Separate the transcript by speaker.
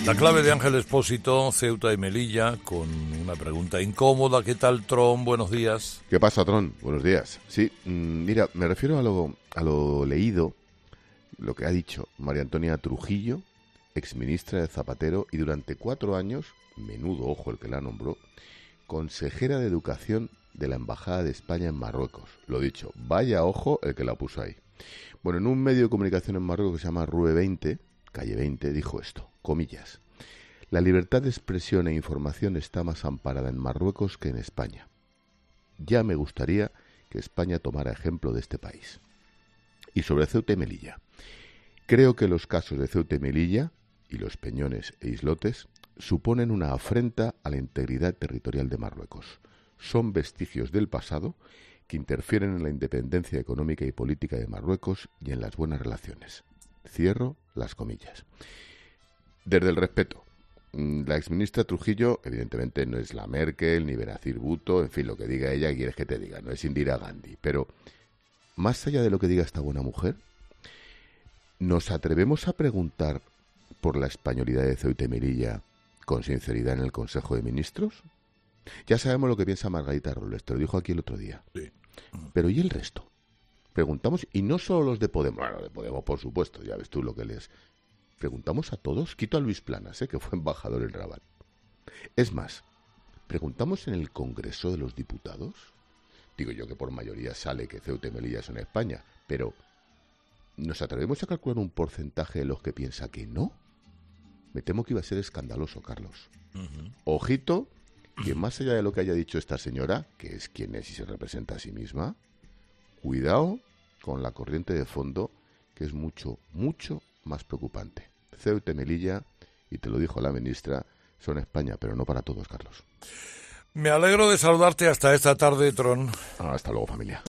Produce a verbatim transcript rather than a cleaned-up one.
Speaker 1: La clave de Ángel Expósito, Ceuta y Melilla, con una pregunta incómoda. ¿Qué tal, Tron? Buenos días.
Speaker 2: ¿Qué pasa, Tron? Buenos días. Sí, mmm, mira, me refiero a lo, a lo leído, lo que ha dicho María Antonia Trujillo, exministra de Zapatero y durante cuatro años, menudo ojo el que la nombró, consejera de Educación de la Embajada de España en Marruecos. Lo dicho, vaya ojo el que la puso ahí. Bueno, en un medio de comunicación en Marruecos que se llama Rue veinte, calle veinte, dijo esto, comillas: la libertad de expresión e información está más amparada en Marruecos que en España. Ya me gustaría que España tomara ejemplo de este país. Y sobre Ceuta y Melilla. Creo que los casos de Ceuta y Melilla, y los Peñones e Islotes, suponen una afrenta a la integridad territorial de Marruecos. Son vestigios del pasado que interfieren en la independencia económica y política de Marruecos y en las buenas relaciones. Cierro las comillas. Desde el respeto, la exministra Trujillo, evidentemente, no es la Merkel, ni Benazir Bhutto, en fin, lo que diga ella, quieres que te diga, no es Indira Gandhi. Pero, más allá de lo que diga esta buena mujer, ¿nos atrevemos a preguntar por la españolidad de Ceuta y Melilla con sinceridad en el Consejo de Ministros? Ya sabemos lo que piensa Margarita Robles, te lo dijo aquí el otro día.
Speaker 1: Sí.
Speaker 2: Pero ¿y el resto? Preguntamos, y no solo los de Podemos, bueno, de Podemos por supuesto, ya ves tú lo que les... Preguntamos a todos, quito a Luis Planas, ¿eh? que fue embajador en Rabat. Es más, preguntamos en el Congreso de los Diputados. Digo yo que por mayoría sale que Ceuta y Melilla son España, pero ¿nos atrevemos a calcular un porcentaje de los que piensa que no? Me temo que iba a ser escandaloso, Carlos. Uh-huh. Ojito, que más allá de lo que haya dicho esta señora, que es quien es y se representa a sí misma, cuidado con la corriente de fondo, que es mucho, mucho más preocupante. Ceuta y Melilla, y te lo dijo la ministra, son España, pero no para todos, Carlos.
Speaker 1: Me alegro de saludarte hasta esta tarde, Tron.
Speaker 2: Ah, hasta luego, familia.